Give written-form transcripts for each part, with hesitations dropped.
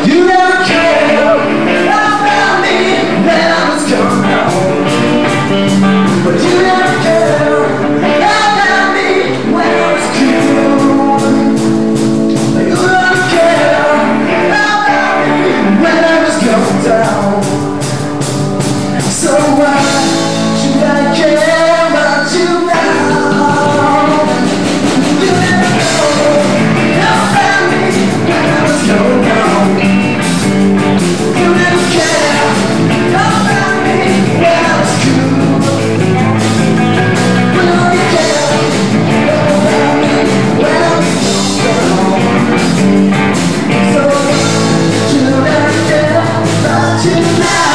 You never cared about me when I was gone home. But you never cared about me when I was cool. You never cared about me when I was going down. So why should I care about you now? You never know about me when I was going down. You never care about me when I was cool. When all you care about me when I was going down. So why should I care about you now?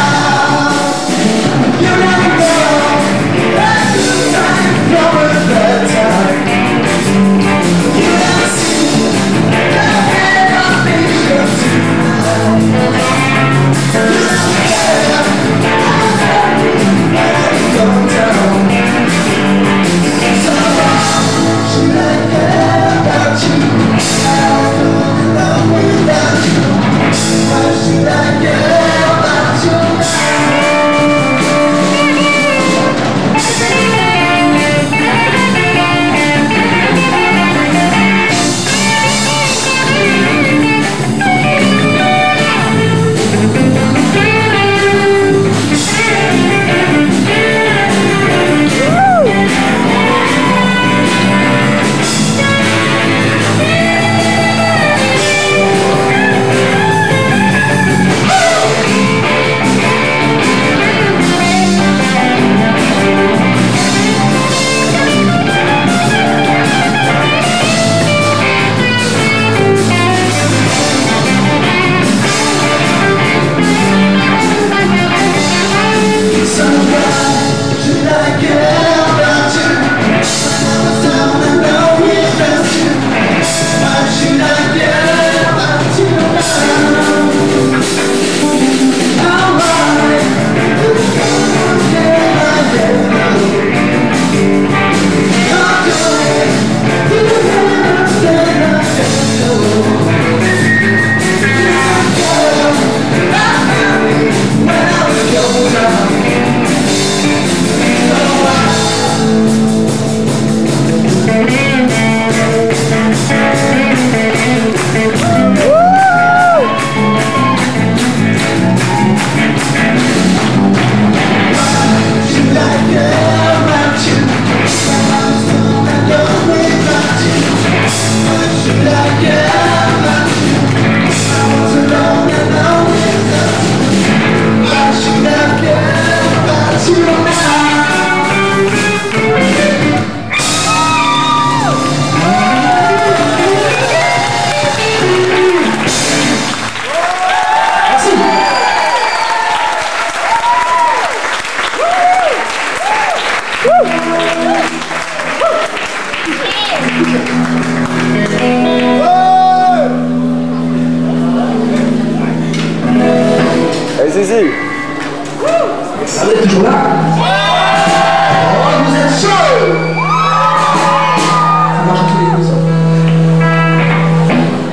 You never know that good time from a bad time. You never see that head of me just tonight. You never care about me when I go down. So why should I care about you? Love without you. Why should I care about you now? Allez, Zizi. Vous êtes toujours là? Oh, vous êtes chaud! Ça marche à tous les coups, ça.